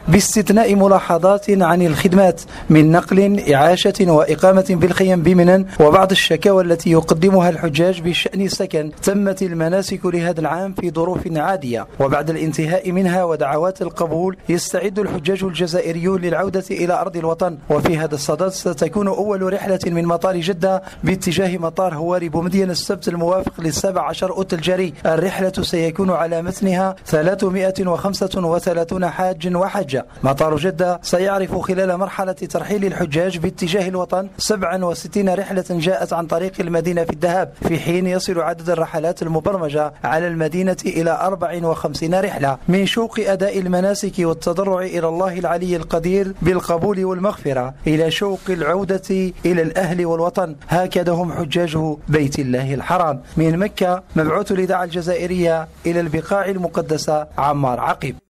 باستثناء ملاحظات عن الخدمات من نقل، إعاشة وإقامة بالخيم بمنن، وبعض الشكاوى التي يقدمها الحجاج بشأن السكن. تمت المناسك لهذا العام في ظروف عادية، وبعد الانتهاء منها ودعوات القبول يستعد الحجاج الجزائريون للعودة إلى أرض الوطن. وفي هذا الصدد ستكون أول رحلة من مطار جدة باتجاه مطار هواري بومدين السبت الموافق ل17 أوت الجاري. الرحلة سيكون على متنها 335 حاج وحجة. مطار جدة سيعرف خلال مرحلة ترحيل الحجاج باتجاه الوطن 67 رحلة جاءت عن طريق المدينة في الذهاب، في حين يصل عدد الرحلات المبرمجة على المدينة إلى 54 رحلة. من شوق أداء المناسك والتضرع إلى الله العلي القدير بالقبول والمغفرة إلى شوق العودة إلى الأهل والوطن. هكذا هم حجاج بيت الله الحرام. من مكة، مبعوث الإذاعة الجزائرية إلى البقاع المقدسة عمار عقيب.